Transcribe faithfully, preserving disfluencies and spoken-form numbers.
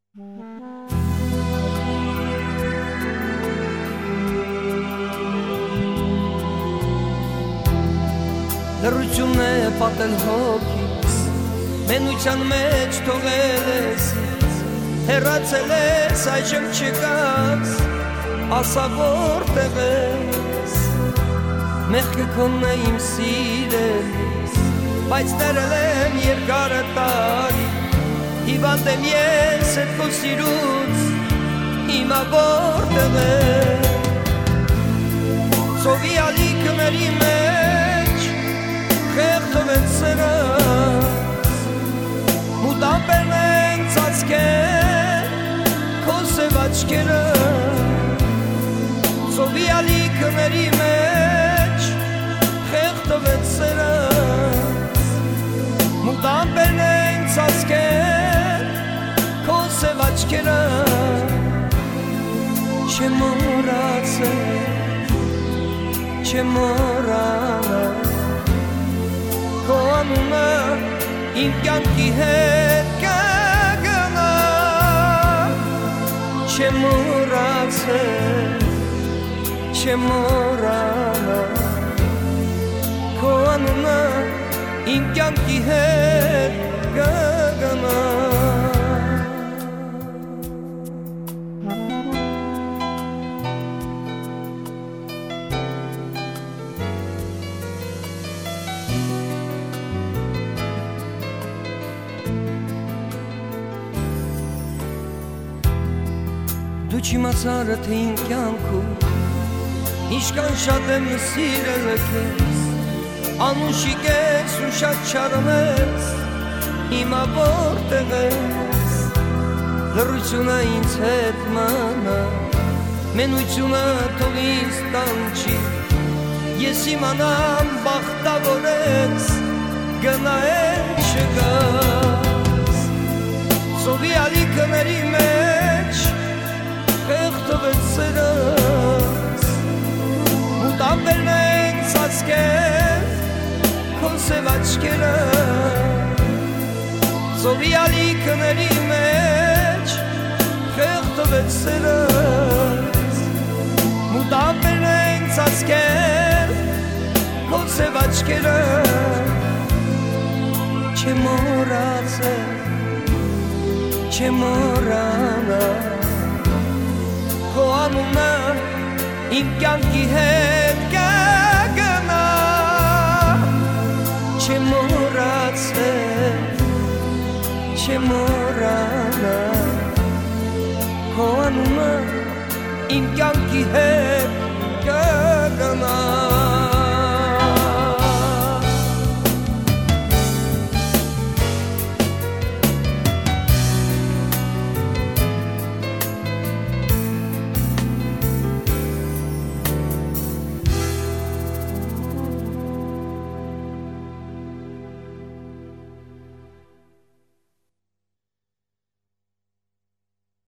Լռություն է պատել հոգիս, մենության մեջ թողել ես, հեռացել ես, այժմ չկաս, ասա որտեղ ես, մեղքը քոնն է իմ սիրելիս, բայց ներել եմ երկարը տարի, հիվանդ եմ ես էդ քո սիրուց, հիմա որտեղ ես, ծովի ալիքների մեջ, խեղդով են սրած, մուտապերն են ծածկեն, քո սև աչքերը, ծովի ալիքների մեջ, խեղդով են սրած, մուտապերն են ծածկեն, քո սև աչքերը, չեմ մոռացել, չեմ մոռանալ, քո անունը իմ կյանքի հետ կգնա, չեմ մոռացել, չեմ մոռանալ, քո անունը իմ կյանքի հետ կգնա։ Դու չիմացար թե իմ կյանքում ինչքան շատ եմ սիրել քեզ, անուշիկ ես ու շատ չարում ես, հիմա որտեղ ես, լռությունը ինձ հետ մանա, մենությունը թող ինձ տանջի, ես իմանամ բախտավոր ես, գնա էլ չգաս, ծովի ալիքների մեջ, խեղդով են սրած, մուտապերն են ծածկեն, քո սև աչքերը, ծովի ալիքների մեջ, խեղդով են սրած, մուտապերն են ծածկեն, քո սև աչքերը, չեմ մոռացել, չեմ մոռանալ, քո անունը իմ կյանքի հետ կգնա, չեմ մոռացել, չեմ մոռանալ, քո անունը իմ կյանքի հետ